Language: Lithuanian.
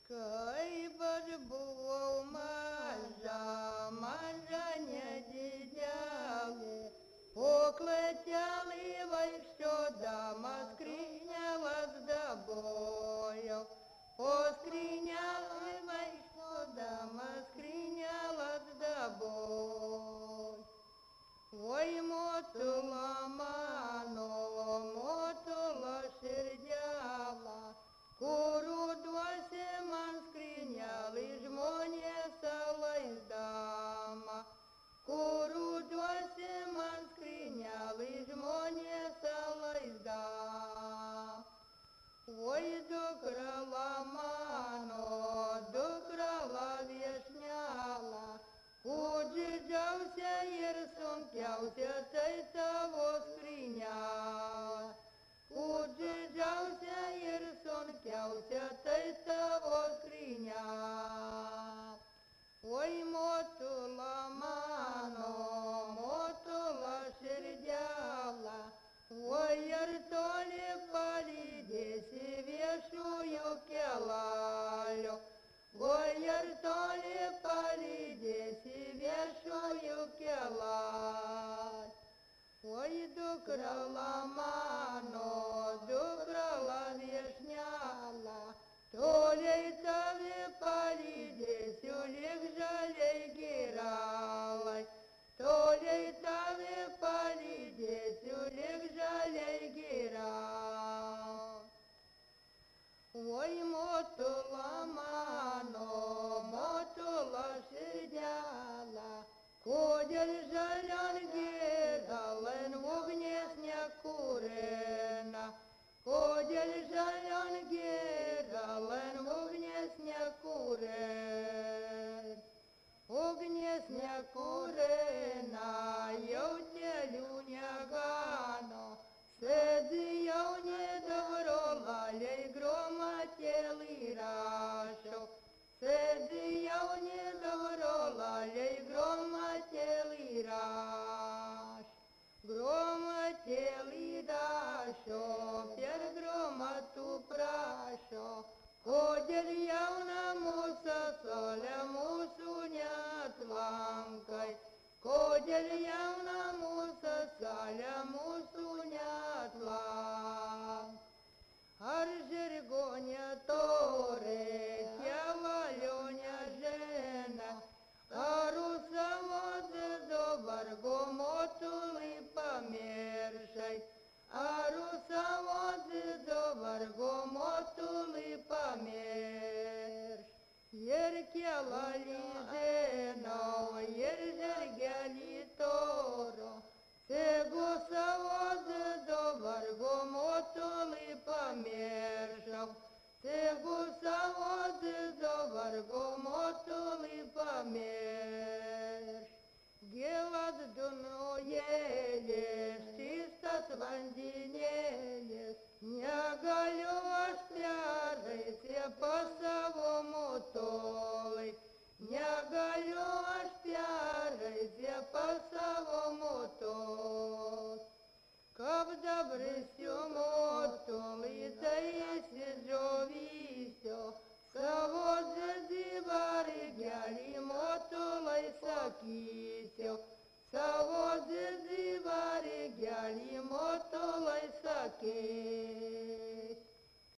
Kaip aš buvau maža, maža nedidelė, po klatelį vaikščiodama skrynią lasdabojau, po skrynią vaikščiodama skrynią lasdabojau. Oi, motula mano, motula širdėla, kurių duosi man skrynelį žmonės laisdama, kurių duosi man skrynelį žmonės laisdama. Oi, dukrala mano, dukrala viešnela, kur didžiausia ir sunkiausia tai tavo skrynelė. Kur didžiausia ir sunkiausia tai tavo skrynelė. Oi, motula mano, motula širdėla, oi, ar toli palydėsi viešųjų kelalių, oi, ar toli palydėsi viešųjų kelalių. Oi, dukrala mano, dukrala viešnela, toliai tave palydėsiu lyg žaliai giralai, toliai tave palydėsiu lyg žaliai giralai. Oi, motula mano, motula širdėla, kodėl žalion